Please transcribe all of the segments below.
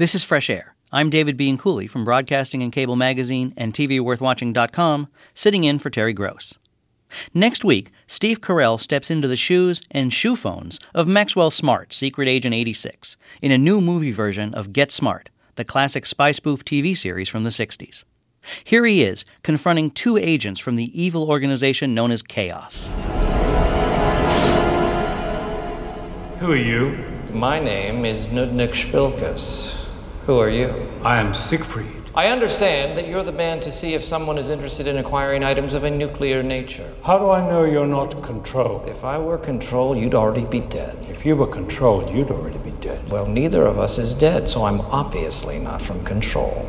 This is Fresh Air. I'm David Bean Cooley from Broadcasting and Cable Magazine and TVWorthWatching.com, sitting in for Terry Gross. Next week, Steve Carell steps into the shoes and shoe phones of Maxwell Smart, Secret Agent 86, in a new movie version of Get Smart, the classic spy spoof TV series from the 60s. Here he is, confronting two agents from the evil organization known as Chaos. Who are you? My name is Nudnik Spilkus. Who are you? I am Siegfried. I understand that you're the man to see if someone is interested in acquiring items of a nuclear nature. How do I know you're not Control? If I were Control, you'd already be dead. If you were Control, you'd already be dead. Well, neither of us is dead, so I'm obviously not from Control.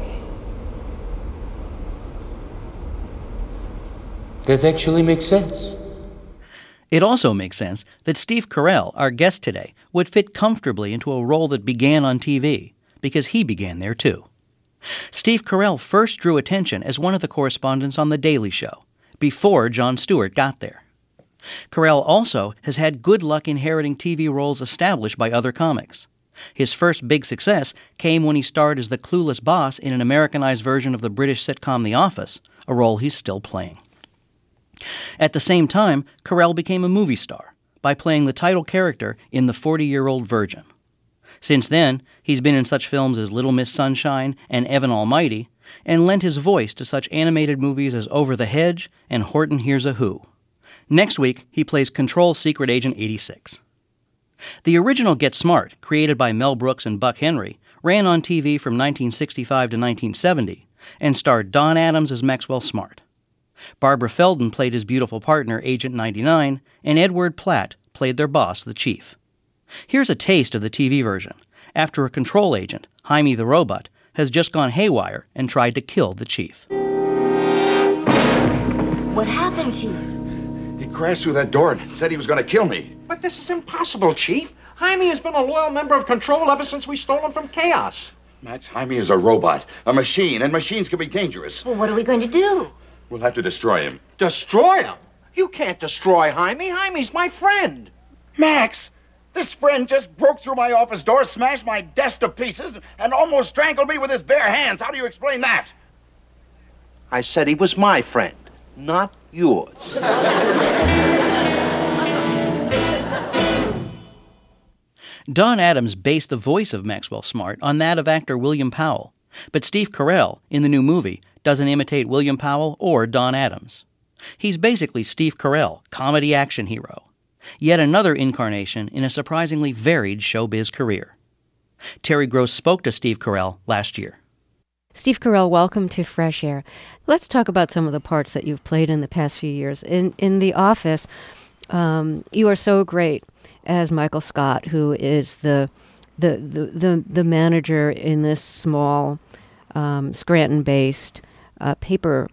That actually makes sense. It also makes sense that Steve Carell, our guest today, would fit comfortably into a role that began on TV, because he began there too. Steve Carell first drew attention as one of the correspondents on The Daily Show, before Jon Stewart got there. Carell also has had good luck inheriting TV roles established by other comics. His first big success came when he starred as the clueless boss in an Americanized version of the British sitcom The Office, a role he's still playing. At the same time, Carell became a movie star by playing the title character in The 40-Year-Old Virgin. Since then, he's been in such films as Little Miss Sunshine and Evan Almighty, and lent his voice to such animated movies as Over the Hedge and Horton Hears a Who. Next week, he plays Control Secret Agent 86. The original Get Smart, created by Mel Brooks and Buck Henry, ran on TV from 1965 to 1970 and starred Don Adams as Maxwell Smart. Barbara Feldon played his beautiful partner, Agent 99, and Edward Platt played their boss, the Chief. Here's a taste of the TV version, after a Control agent, Jaime the Robot, has just gone haywire and tried to kill the Chief. What happened, Chief? He crashed through that door and said he was going to kill me. But this is impossible, Chief. Jaime has been a loyal member of Control ever since we stole him from Chaos. Max, Jaime is a robot, a machine, and machines can be dangerous. Well, what are we going to do? We'll have to destroy him. Destroy him? You can't destroy Jaime. Jaime's my friend. Max, this friend just broke through my office door, smashed my desk to pieces, and almost strangled me with his bare hands. How do you explain that? I said he was my friend, not yours. Don Adams based the voice of Maxwell Smart on that of actor William Powell, but Steve Carell, in the new movie, doesn't imitate William Powell or Don Adams. He's basically Steve Carell, comedy action hero. Yet another incarnation in a surprisingly varied showbiz career. Terry Gross spoke to Steve Carell last year. Steve Carell, welcome to Fresh Air. Let's talk about some of the parts that you've played in the past few years. In The Office, you are so great as Michael Scott, who is the manager in this small Scranton-based paper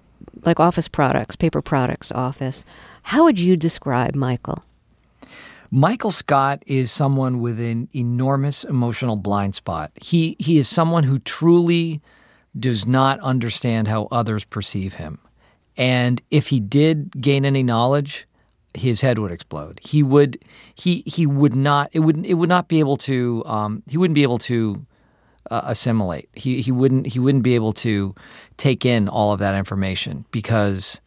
products office. How would you describe Michael? Michael Scott is someone with an enormous emotional blind spot. He is someone who truly does not understand how others perceive him. And if he did gain any knowledge, his head would explode. He would not be able to assimilate. He wouldn't be able to take in all of that information because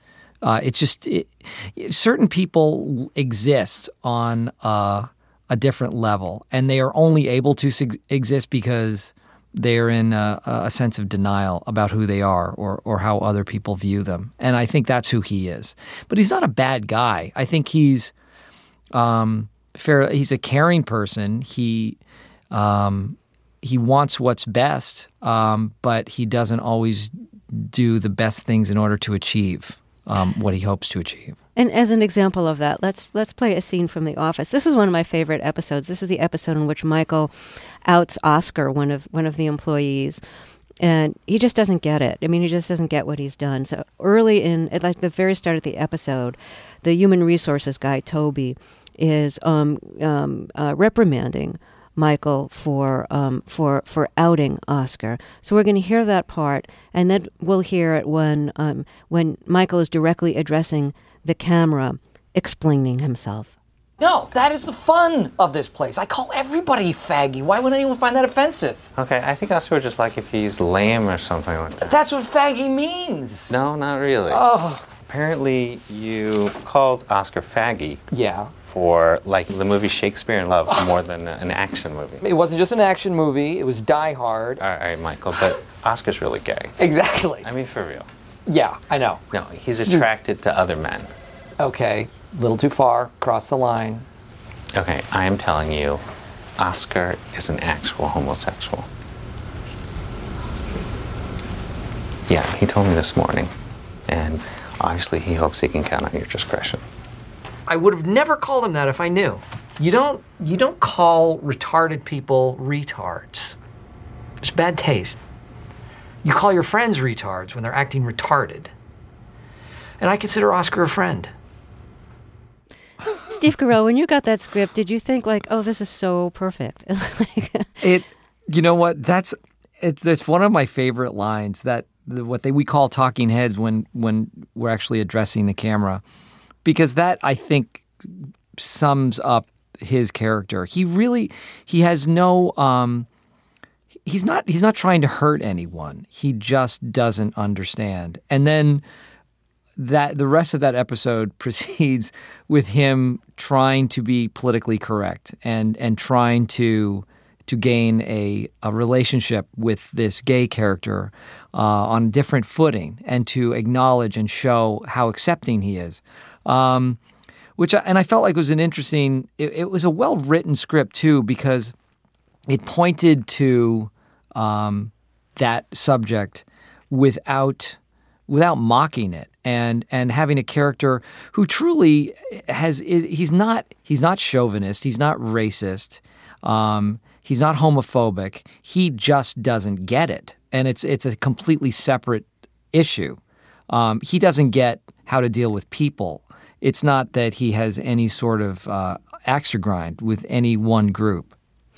certain people exist on a different level, and they are only able to exist because they're in a sense of denial about who they are or how other people view them. And I think that's who he is. But he's not a bad guy. I think he's he's a caring person. He wants what's best, but he doesn't always do the best things in order to achieve what he hopes to achieve. And as an example of that, let's play a scene from The Office. This is one of my favorite episodes. This is the episode in which Michael outs Oscar, one of the employees, and he just doesn't get it. I mean, he just doesn't get what he's done. So early at the very start of the episode, the human resources guy, Toby, is reprimanding Michael for outing Oscar. So we're going to hear that part, and then we'll hear it when Michael is directly addressing the camera, explaining himself. No, that is the fun of this place. I call everybody faggy. Why would anyone find that offensive? Okay, I think Oscar would just like if he's lame or something like that. That's what faggy means. No, not really. Oh. Apparently, you called Oscar faggy. Yeah. For, like, the movie Shakespeare in Love more than an action movie. It wasn't just an action movie. It was Die Hard. All right, Michael, but Oscar's really gay. Exactly. I mean, for real. Yeah, I know. No, he's attracted to other men. Okay, a little too far. Cross the line. Okay, I am telling you, Oscar is an actual homosexual. Yeah, he told me this morning. And obviously he hopes he can count on your discretion. I would have never called him that if I knew. You don't call retarded people retards. It's bad taste. You call your friends retards when they're acting retarded. And I consider Oscar a friend. Steve Carell, when you got that script, did you think like, oh, this is so perfect? You know what? It's one of my favorite lines that we call talking heads when we're actually addressing the camera. Because that, I think, sums up his character. He has no, he's not trying to hurt anyone. He just doesn't understand. And then the rest of that episode proceeds with him trying to be politically correct and trying to gain a relationship with this gay character on a different footing and to acknowledge and show how accepting he is. And I felt like it was an interesting, it was a well-written script too, because it pointed to that subject without mocking it and having a character who truly he's not chauvinist, he's not racist, he's not homophobic, he just doesn't get it. And it's a completely separate issue. He doesn't get how to deal with people. It's not that he has any sort of axe to grind with any one group.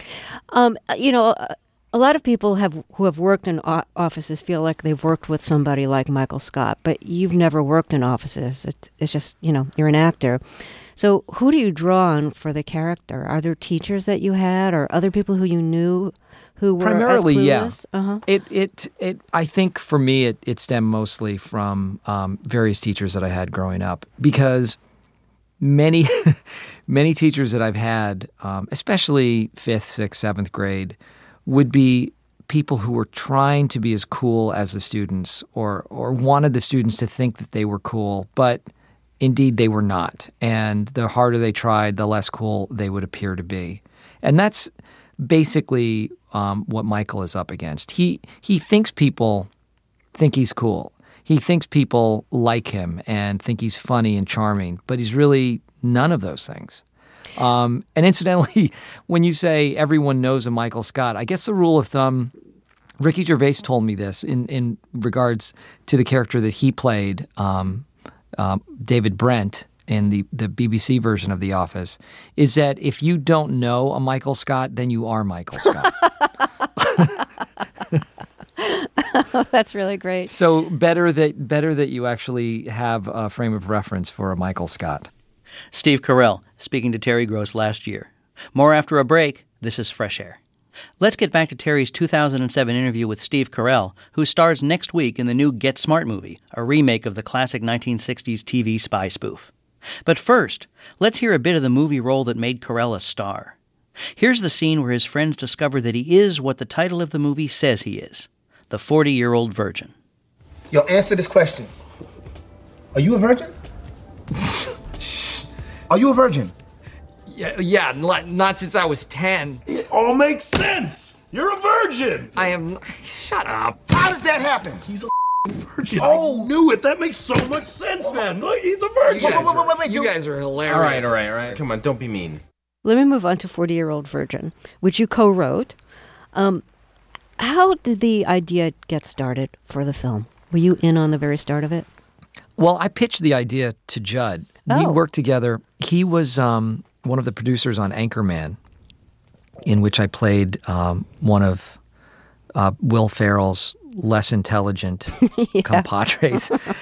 A lot of people who have worked in offices feel like they've worked with somebody like Michael Scott, but you've never worked in offices. It's just, you're an actor. So who do you draw on for the character? Are there teachers that you had or other people who you knew who were primarily, as clueless? Yeah. I think for me it stemmed mostly from various teachers that I had growing up, because many teachers that I've had, especially 5th, 6th, 7th grade, would be people who were trying to be as cool as the students or wanted the students to think that they were cool, but indeed they were not. And the harder they tried, the less cool they would appear to be. And that's basically what Michael is up against. He thinks people think he's cool. He thinks people like him and think he's funny and charming, but he's really none of those things. And incidentally, when you say everyone knows a Michael Scott, I guess the rule of thumb, Ricky Gervais told me this in regards to the character that he played, David Brent, in the BBC version of The Office, is that if you don't know a Michael Scott, then you are Michael Scott. That's really great. So better that you actually have a frame of reference for a Michael Scott. Steve Carell speaking to Terry Gross last year. More after a break. This is Fresh Air. Let's get back to Terry's 2007 interview with Steve Carell, who stars next week in the new Get Smart movie, a remake of the classic 1960s TV spy spoof. But first, let's hear a bit of the movie role that made Carell a star. Here's the scene where his friends discover that he is what the title of the movie says he is, the 40-year-old virgin. Yo, answer this question. Are you a virgin? Are you a virgin? Yeah, not since I was 10. It all makes sense. You're a virgin. I am... Shut up. How does that happen? He's a virgin. Oh, I knew it. That makes so much sense, man. Look, he's a virgin. You guys are hilarious. All right. Come on, don't be mean. Let me move on to 40-Year-Old Virgin, which you co-wrote. How did the idea get started for the film? Were you in on the very start of it? Well, I pitched the idea to Judd. We worked together. He was one of the producers on Anchorman, in which I played one of Will Ferrell's less intelligent compadres.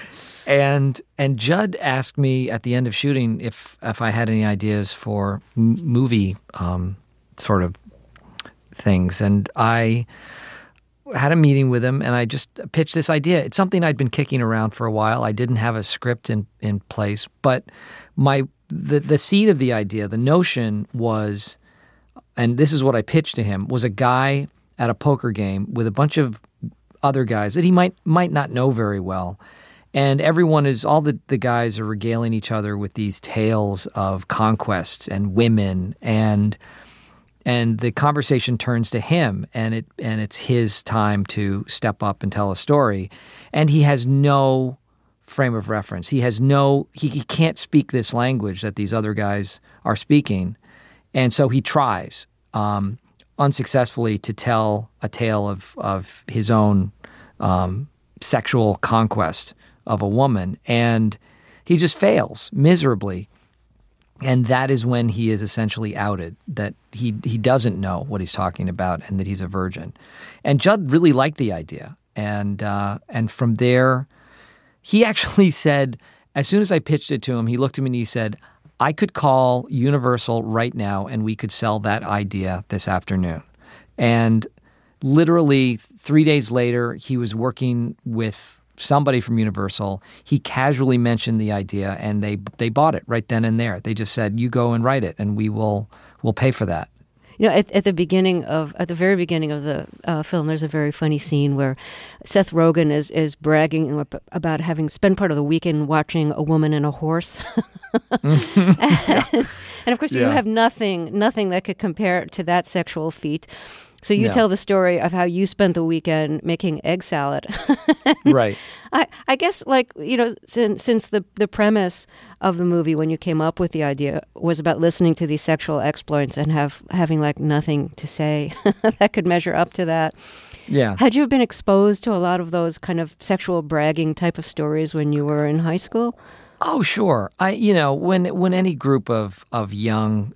And Judd asked me at the end of shooting if I had any ideas for movie sort of things. And I had a meeting with him, and I just pitched this idea. It's something I'd been kicking around for a while. I didn't have a script in place, but the seed of the idea, the notion was, and this is what I pitched to him, was a guy at a poker game with a bunch of other guys that he might not know very well. And all the guys are regaling each other with these tales of conquest and women, and the conversation turns to him, and it's his time to step up and tell a story. And he has no frame of reference. He can't speak this language that these other guys are speaking. And so he tries unsuccessfully to tell a tale of his own sexual conquest of a woman. And he just fails miserably. And that is when he is essentially outed, that he doesn't know what he's talking about and that he's a virgin. And Judd really liked the idea. And from there, he actually said, as soon as I pitched it to him, he looked at me and he said, I could call Universal right now and we could sell that idea this afternoon. And literally 3 days later, he was working with somebody from Universal. He casually mentioned the idea, and they bought it right then and there. They just said, "You go and write it, and we'll pay for that." You know, at the very beginning of the film, there's a very funny scene where Seth Rogen is bragging about having spent part of the weekend watching A Woman and a Horse. and of course, you have nothing that could compare to that sexual feat. So you tell the story of how you spent the weekend making egg salad. Right. I guess, since the premise of the movie when you came up with the idea was about listening to these sexual exploits and having nothing to say that could measure up to that. Yeah. Had you been exposed to a lot of those kind of sexual bragging type of stories when you were in high school? Oh, sure. When any group of young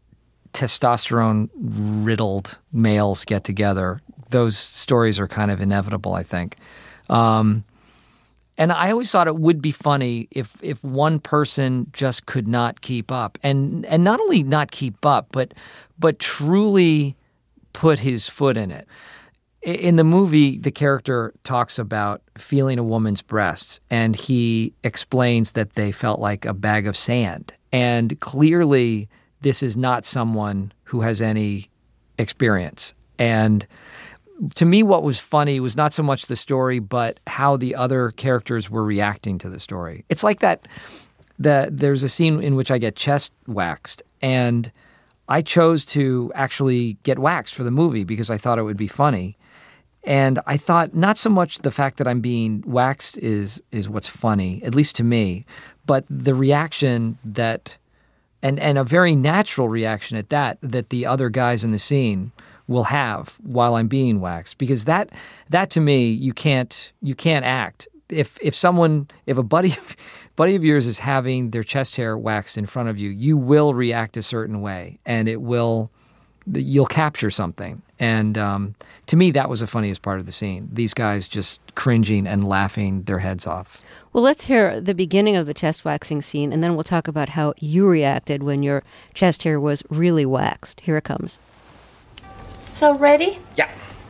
testosterone-riddled males get together, those stories are kind of inevitable, I think. And I always thought it would be funny if one person just could not keep up, and not only not keep up, but truly put his foot in it. In the movie, the character talks about feeling a woman's breasts, and he explains that they felt like a bag of sand. And clearly, this is not someone who has any experience. And to me, what was funny was not so much the story, but how the other characters were reacting to the story. It's like that there's a scene in which I get chest waxed, and I chose to actually get waxed for the movie because I thought it would be funny. And I thought not so much the fact that I'm being waxed is what's funny, at least to me, but the reaction that and a very natural reaction at that the other guys in the scene will have while I'm being waxed, because that to me you can't act. If a buddy of yours is having their chest hair waxed in front of you, you will react a certain way, and you'll capture something. And to me, that was the funniest part of the scene. These guys just cringing and laughing their heads off. Well, let's hear the beginning of the chest waxing scene, and then we'll talk about how you reacted when your chest hair was really waxed. Here it comes. So ready? Yeah.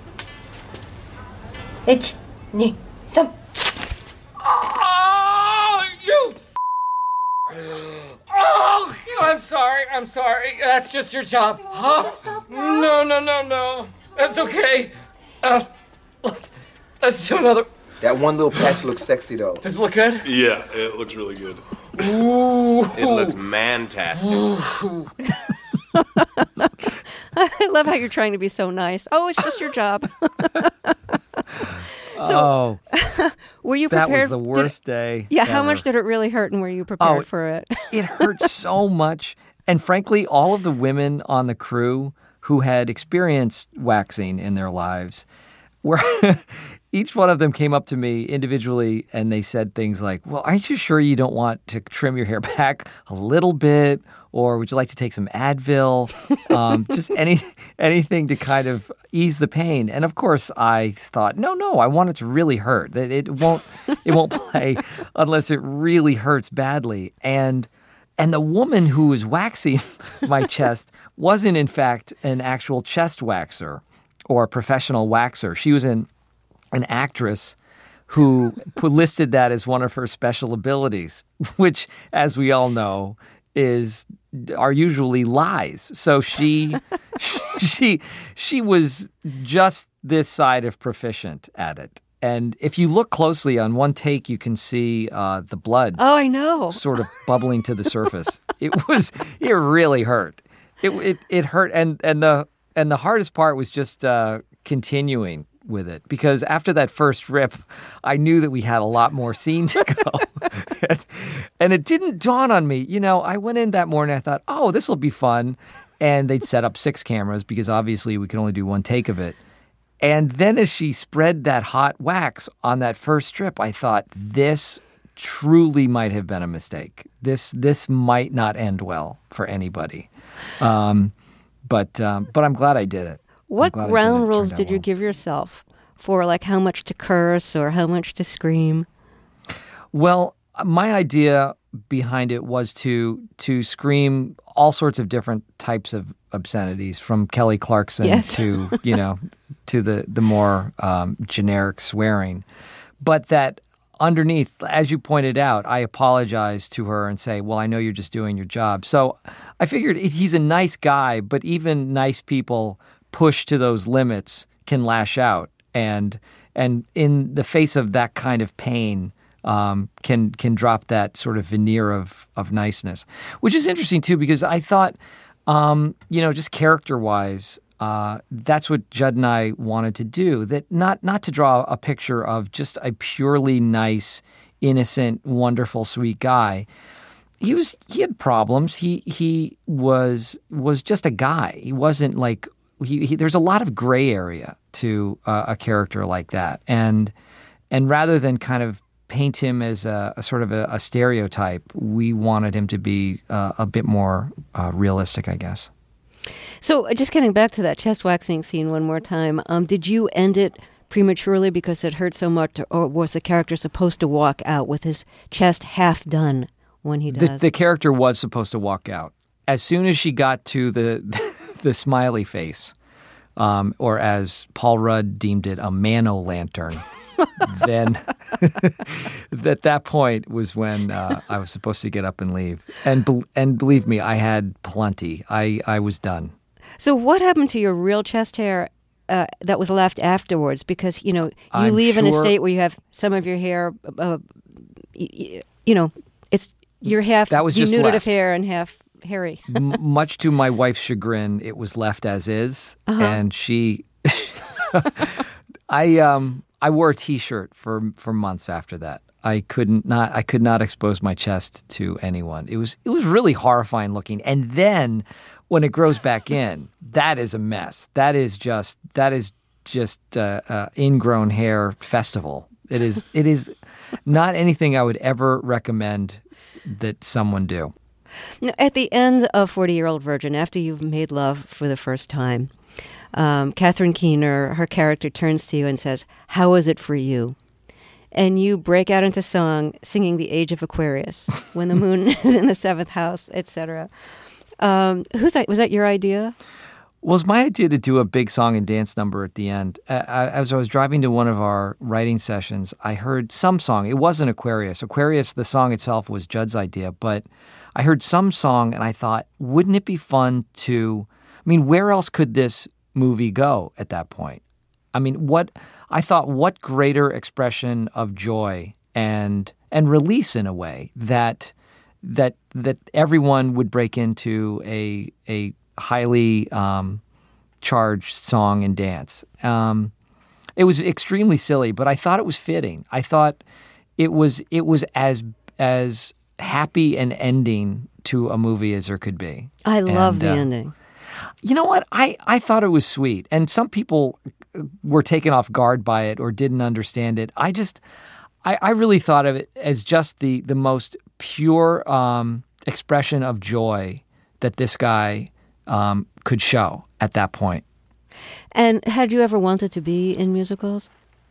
1, 2, 3. Oh, you! Oh, I'm sorry. That's just your job. Huh? Stop now. No. That's okay. Let's do another. That one little patch looks sexy, though. Does it look good? Yeah, it looks really good. Ooh. It looks man-tastic. I love how you're trying to be so nice. Oh, it's just your job. Were you prepared? That was the worst day. Yeah, ever. How much did it really hurt, and were you prepared for it? It hurt so much. And frankly, all of the women on the crew who had experienced waxing in their lives where each one of them came up to me individually and they said things like, well, aren't you sure you don't want to trim your hair back a little bit? Or would you like to take some Advil? Just anything to kind of ease the pain. And of course, I thought, no, I want it to really hurt. That it won't play unless it really hurts badly. And the woman who was waxing my chest wasn't, in fact, an actual chest waxer or a professional waxer. She was an actress who listed that as one of her special abilities, which, as we all know, are usually lies. So she was just this side of proficient at it. And if you look closely on one take, you can see the blood. Oh, I know. Sort of bubbling to the surface. It really hurt. It hurt, and the hardest part was just continuing with it, because after that first rip, I knew that we had a lot more scene to go. And it didn't dawn on me. I went in that morning, I thought, oh, this will be fun. And they'd set up 6 cameras because obviously we could only do one take of it. And then as she spread that hot wax on that first strip, I thought, this truly might have been a mistake. This might not end well for anybody. But I'm glad I did it. What ground rules did you give yourself for, like, how much to curse or how much to scream? Well, my idea behind it was to scream all sorts of different types of obscenities, from Kelly Clarkson to to the more generic swearing, but that underneath, as you pointed out, I apologize to her and say, well, I know you're just doing your job. So I figured he's a nice guy, but even nice people pushed to those limits can lash out, and in the face of that kind of pain, can drop that sort of veneer of niceness, which is interesting too, because I thought, just character-wise, that's what Judd and I wanted to do. That not to draw a picture of just a purely nice, innocent, wonderful, sweet guy. He had problems. He was just a guy. He wasn't like there's a lot of gray area to a character like that, and rather than kind of paint him as a sort of a stereotype, we wanted him to be a bit more realistic, I guess. So just getting back to that chest waxing scene one more time, did you end it prematurely because it hurt so much, or was the character supposed to walk out with his chest half done when he does? The character was supposed to walk out. As soon as she got to the smiley face, or as Paul Rudd deemed it, a mano-lantern, then at that point was when I was supposed to get up and leave. And believe me, I had plenty. I was done. So what happened to your real chest hair that was left afterwards? Because, you leave in a state where you have some of your hair, it's you're half denuded of hair and half hairy. Much to my wife's chagrin, it was left as is. Uh-huh. And she... I wore a T-shirt for months after that. I could not expose my chest to anyone. It was really horrifying looking. And then when it grows back in, that is a mess. That is just ingrown hair festival. It is not anything I would ever recommend that someone do. Now, at the end of 40-Year-Old Virgin, after you've made love for the first time, Catherine Keener, her character, turns to you and says, "How was it for you?" And you break out into song, singing The Age of Aquarius, When the Moon is in the 7th House, etc. Was that your idea? Well, it was my idea to do a big song and dance number at the end. As I was driving to one of our writing sessions, I heard some song. It wasn't Aquarius. Aquarius, the song itself, was Judd's idea. But I heard some song, and I thought, wouldn't it be fun to... where else could this movie go at that point? What greater expression of joy and release, in a way, that everyone would break into a highly charged song and dance. It was extremely silly, but I thought it was fitting. I thought it was as happy an ending to a movie as there could be. I love the ending. You know what? I thought it was sweet. And some people were taken off guard by it or didn't understand it. I really thought of it as just the most pure expression of joy that this guy could show at that point. And had you ever wanted to be in musicals?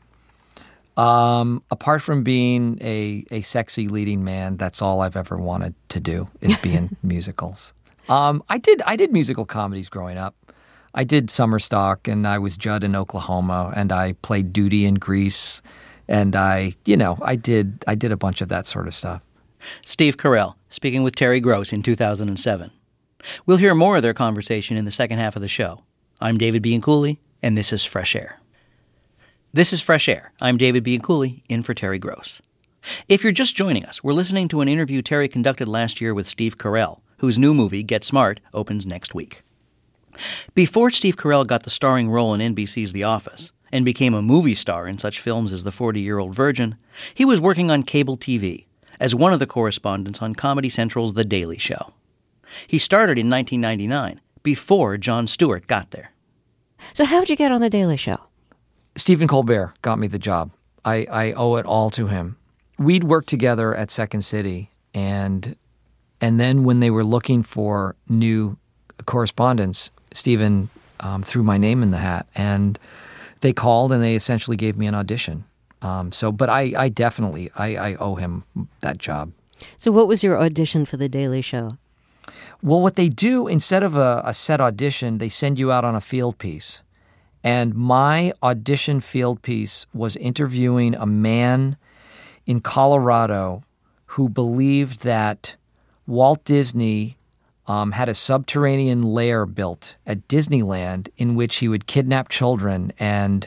Apart from being a sexy leading man, that's all I've ever wanted to do is be in musicals. I did musical comedies growing up. I did Summer Stock, and I was Judd in Oklahoma, and I played Duty in Grease, and I did a bunch of that sort of stuff. Steve Carell speaking with Terry Gross in 2007. We'll hear more of their conversation in the second half of the show. I'm David Bianculli, and this is Fresh Air. This is Fresh Air. I'm David Bianculli, in for Terry Gross. If you're just joining us, we're listening to an interview Terry conducted last year with Steve Carell, whose new movie, Get Smart, opens next week. Before Steve Carell got the starring role in NBC's The Office and became a movie star in such films as The 40-Year-Old Virgin, he was working on cable TV as one of the correspondents on Comedy Central's The Daily Show. He started in 1999, before Jon Stewart got there. So how did you get on The Daily Show? Stephen Colbert got me the job. I owe it all to him. We'd worked together at Second City, and then when they were looking for new correspondents, Stephen threw my name in the hat, and they called and they essentially gave me an audition. But I definitely owe him that job. So what was your audition for The Daily Show? Well, what they do, instead of a set audition, they send you out on a field piece. And my audition field piece was interviewing a man in Colorado who believed that Walt Disney had a subterranean lair built at Disneyland in which he would kidnap children and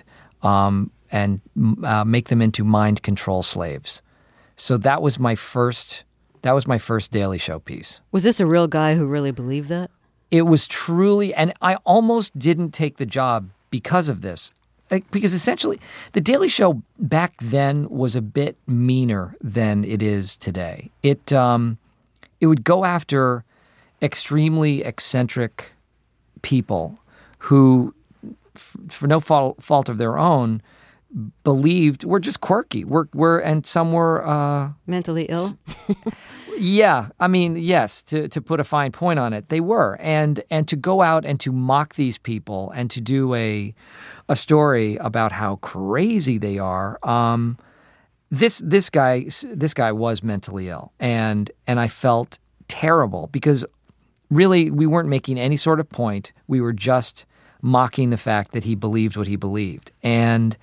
make them into mind control slaves. So that was my first Daily Show piece. Was this a real guy who really believed that? It was truly, and I almost didn't take the job because of this. Because essentially, The Daily Show back then was a bit meaner than it is today. It would go after extremely eccentric people who, for no fault of their own, believed we're just quirky. And some were mentally ill. Yeah, I mean, yes. To put a fine point on it, they were, and to go out and to mock these people and to do a story about how crazy they are. This guy was mentally ill, and I felt terrible because really we weren't making any sort of point. We were just mocking the fact that he believed what he believed, and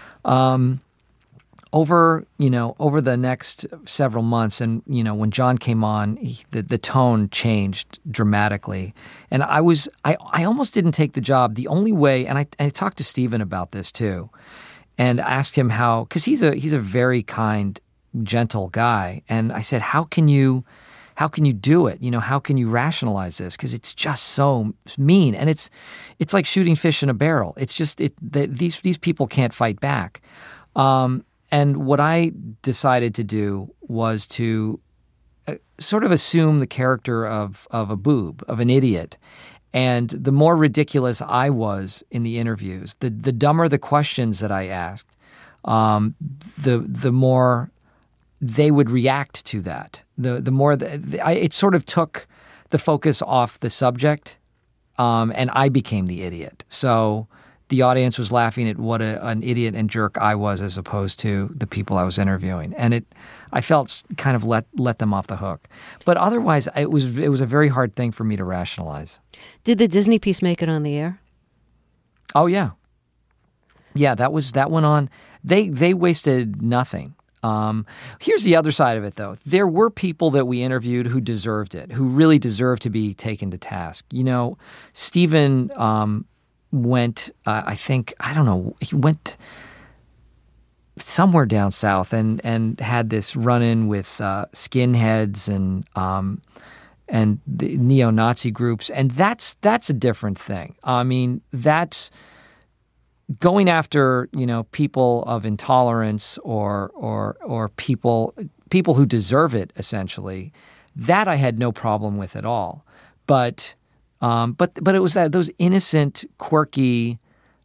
over the next several months, and when John came on, the tone changed dramatically, and I almost didn't take the job. The only way, and I talked to Stephen about this too, and asked him how, because he's a very kind, gentle guy, and I said, how can you do it? How can you rationalize this? Because it's just so mean, and it's like shooting fish in a barrel. It's just these people can't fight back. And what I decided to do was to sort of assume the character of a boob, of an idiot. And the more ridiculous I was in the interviews, the dumber the questions that I asked, the more they would react to that. The more it sort of took the focus off the subject, and I became the idiot. So the audience was laughing at what an idiot and jerk I was as opposed to the people I was interviewing. And I felt kind of let them off the hook. But otherwise, it was a very hard thing for me to rationalize. Did the Disney piece make it on the air? Oh, yeah. Yeah, that went on. They wasted nothing. Here's the other side of it, though. There were people that we interviewed who deserved it, who really deserved to be taken to task. Stephen went, he went somewhere down south and had this run-in with skinheads and the neo-Nazi groups, and that's a different thing. I mean, that's going after people of intolerance or people who deserve it, essentially. That I had no problem with at all, but But it was those innocent, quirky,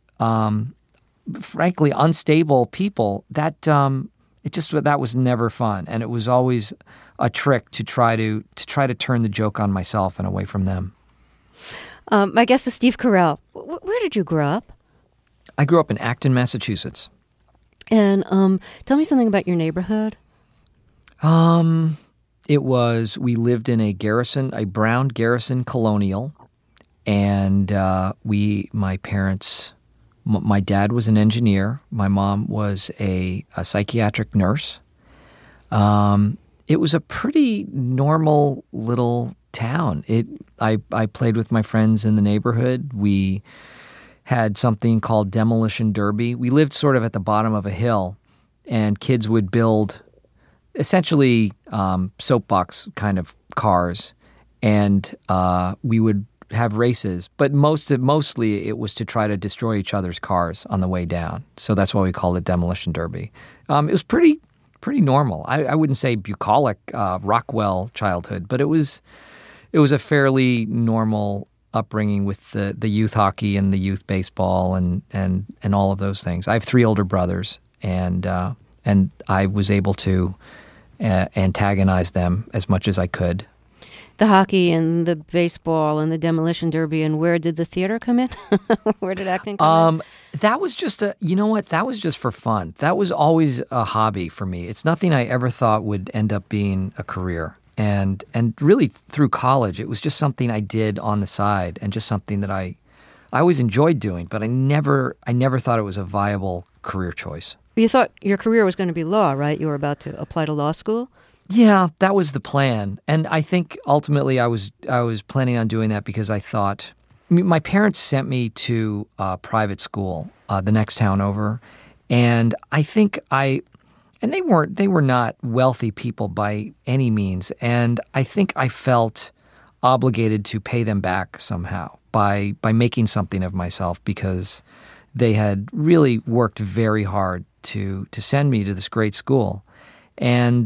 frankly unstable people that that was never fun, and it was always a trick to try to turn the joke on myself and away from them. My guest is Steve Carell. Where did you grow up? I grew up in Acton, Massachusetts. And tell me something about your neighborhood. We lived in a brown Garrison colonial, and my parents, my dad was an engineer. My mom was a psychiatric nurse. It was a pretty normal little town. I played with my friends in the neighborhood. We had something called Demolition Derby. We lived sort of at the bottom of a hill, and kids would build essentially soapbox kind of cars, and we would have races. But mostly it was to try to destroy each other's cars on the way down. So that's why we called it Demolition Derby. It was pretty normal. I wouldn't say bucolic Rockwell childhood, but it was a fairly normal upbringing with the youth hockey and the youth baseball and all of those things. I have 3 older brothers, and I was able to antagonize them as much as I could. The hockey and the baseball and the Demolition Derby, and where did the theater come in? Where did acting come in? That was just that was just for fun. That was always a hobby for me. It's nothing I ever thought would end up being a career. And really through college, it was just something I did on the side, and just something that I always enjoyed doing, but I never thought it was a viable career choice. You thought your career was going to be law, right? You were about to apply to law school? Yeah, that was the plan. And I think ultimately I was planning on doing that because I thought, my parents sent me to private school the next town over, and I think and they were not wealthy people by any means, and I think I felt obligated to pay them back somehow by making something of myself, because they had really worked very hard to send me to this great school. And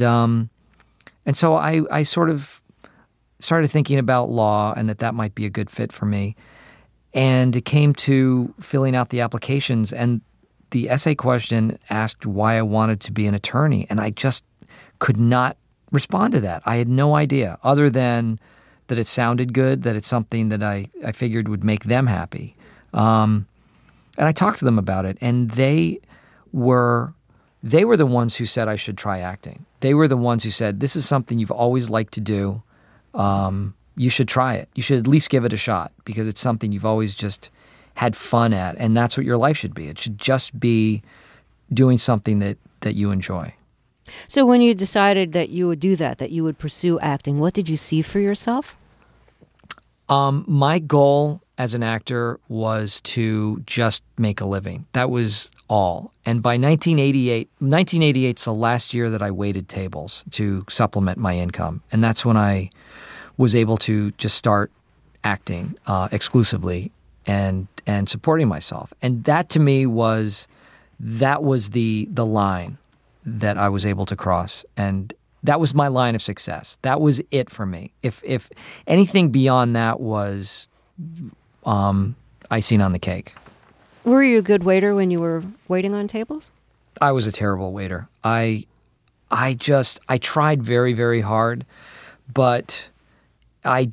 so I sort of started thinking about law, and that might be a good fit for me. And it came to filling out the applications, and the essay question asked why I wanted to be an attorney, and I just could not respond to that. I had no idea, other than that it sounded good, that it's something that I figured would make them happy. And I talked to them about it, and they were the ones who said I should try acting. They were the ones who said, this is something you've always liked to do. You should try it. You should at least give it a shot, because it's something you've always just had fun at, and that's what your life should be. It should just be doing something that you enjoy. So when you decided that you would do that you would pursue acting, what did you see for yourself? My goal as an actor was to just make a living. That was all. And by 1988's the last year that I waited tables to supplement my income. And that's when I was able to just start acting exclusively and supporting myself. And that to me was the line that I was able to cross. And that was my line of success. That was it for me. If anything beyond that was icing on the cake. Were you a good waiter when you were waiting on tables? I was a terrible waiter. I tried very, very hard, but I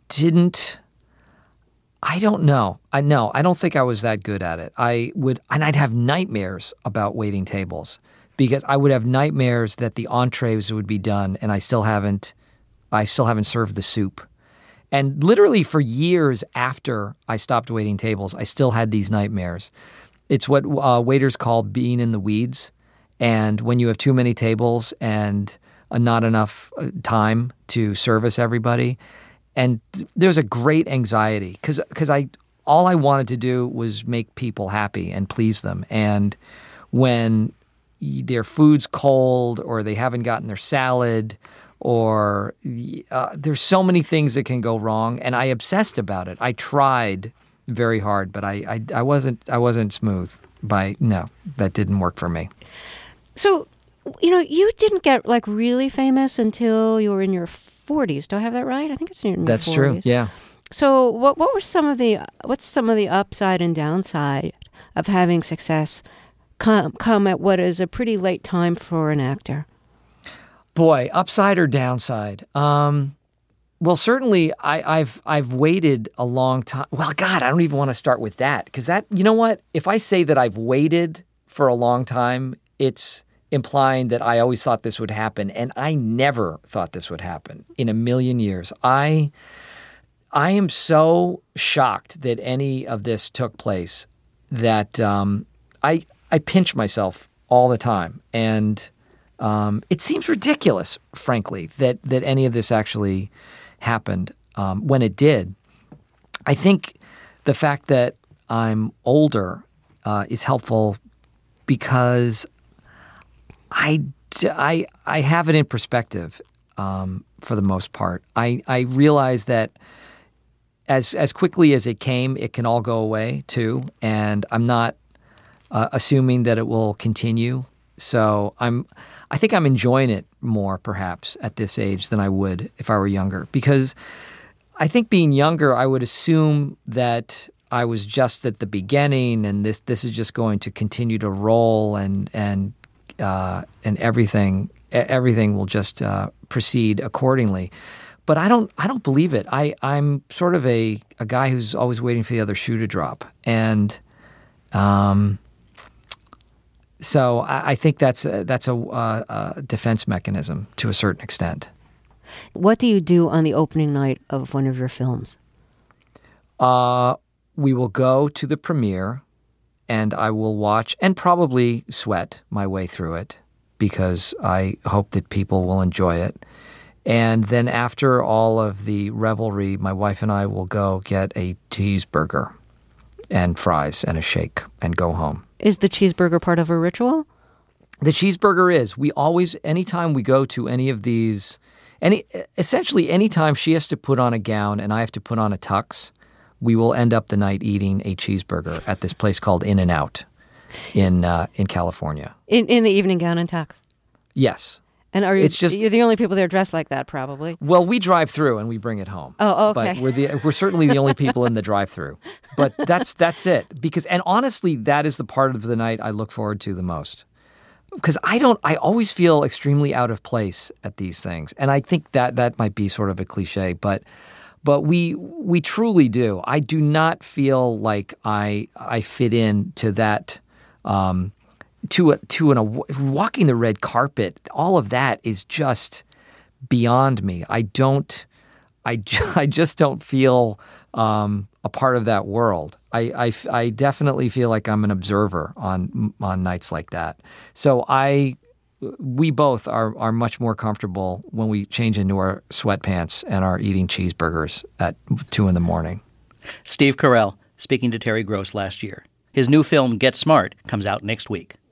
don't know. I don't think I was that good at it. I'd have nightmares about waiting tables, because I would have nightmares that the entrees would be done and I still haven't served the soup. And literally for years after I stopped waiting tables, I still had these nightmares. It's what waiters call being in the weeds. And when you have too many tables and not enough time to service everybody, and there's a great anxiety because all I wanted to do was make people happy and please them. And when their food's cold, or they haven't gotten their salad, or there's so many things that can go wrong, and I obsessed about it. I tried very hard, but I wasn't smooth. No, that didn't work for me. So, you didn't get really famous until you were in your 40s. Do I have that right? I think it's in your 40s. That's true, yeah. So what's some of the upside and downside of having success come at what is a pretty late time for an actor? Boy, upside or downside? Well, certainly I've waited a long time. Well, God, I don't even want to start with that because that, you know what? If I say that I've waited for a long time, it's implying that I always thought this would happen, and I never thought this would happen in a million years. I am so shocked that any of this took place that I pinch myself all the time, and it seems ridiculous, frankly, that any of this actually happened when it did. I think the fact that I'm older is helpful because I have it in perspective for the most part. I realize that as quickly as it came, it can all go away too, and I'm not assuming that it will continue. So I think I'm enjoying it more perhaps at this age than I would if I were younger, because I think being younger, I would assume that I was just at the beginning and this is just going to continue to roll and everything will just proceed accordingly. But I don't believe it. I'm sort of a guy who's always waiting for the other shoe to drop, and so I think that's a defense mechanism to a certain extent. What do you do on the opening night of one of your films? We will go to the premiere, and I will watch and probably sweat my way through it because I hope that people will enjoy it. And then after all of the revelry, my wife and I will go get a cheeseburger and fries and a shake and go home. Is the cheeseburger part of a ritual? The cheeseburger is. We always, anytime we go to any of these, essentially anytime she has to put on a gown and I have to put on a tux, we will end up the night eating a cheeseburger at this place called In-N-Out in California. In the evening gown and tux? Yes. And you're the only people there dressed like that, probably? Well, we drive through and we bring it home. Oh, okay. But we're certainly the only people in the drive-through. But that's it. And honestly, that is the part of the night I look forward to the most. Because I always feel extremely out of place at these things. And I think that might be sort of a cliche, but we truly do. I do not feel like I fit in to that walking the red carpet. All of that is just beyond me. I just don't feel a part of that world. I definitely feel like I'm an observer on nights like that. So we both are much more comfortable when we change into our sweatpants and are eating cheeseburgers at 2 a.m. Steve Carell speaking to Terry Gross last year. His new film, Get Smart, comes out next week.